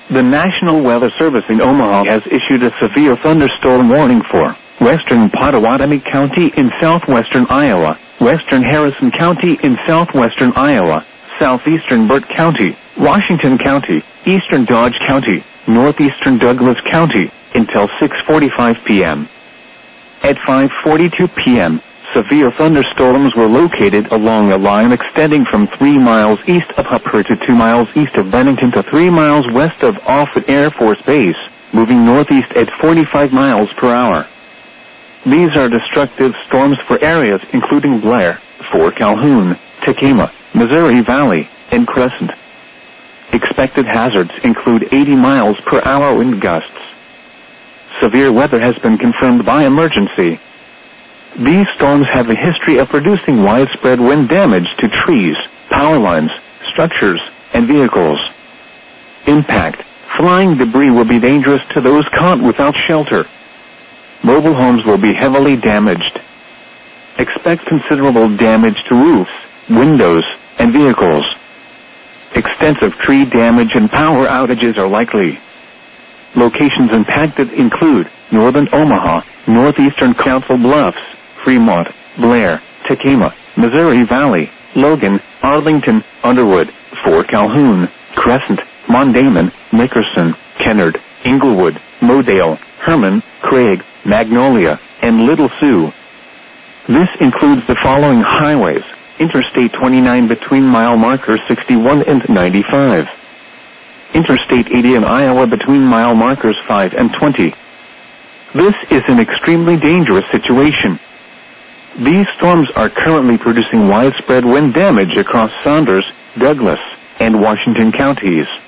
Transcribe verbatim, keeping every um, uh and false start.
The National Weather Service in Omaha has issued a severe thunderstorm warning for western Pottawatomie County in southwestern Iowa, western Harrison County in southwestern Iowa, southeastern Burt County, Washington County, eastern Dodge County, northeastern Douglas County, until six forty-five p.m. At five forty-two p.m., severe thunderstorms were located along a line extending from three miles east of Hooper to two miles east of Bennington to three miles west of Offutt Air Force Base, moving northeast at forty-five miles per hour. These are destructive storms for areas including Blair, Fort Calhoun, Tekamah, Missouri Valley, and Crescent. Expected hazards include eighty miles per hour wind gusts. Severe weather has been confirmed by emergency. These storms have a history of producing widespread wind damage to trees, power lines, structures, and vehicles. Impact: flying debris will be dangerous to those caught without shelter. Mobile homes will be heavily damaged. Expect considerable damage to roofs, windows, and vehicles. Extensive tree damage and power outages are likely. Locations impacted include northern Omaha, northeastern Council Bluffs, Fremont, Blair, Tekamah, Missouri Valley, Logan, Arlington, Underwood, Fort Calhoun, Crescent, Mondayman, Nickerson, Kennard, Inglewood, Modale, Herman, Craig, Magnolia, and Little Sioux. This includes the following highways: Interstate twenty-nine between mile markers sixty-one and ninety-five. Interstate eighty in Iowa between mile markers five and twenty. This is an extremely dangerous situation. These storms are currently producing widespread wind damage across Saunders, Douglas, and Washington counties.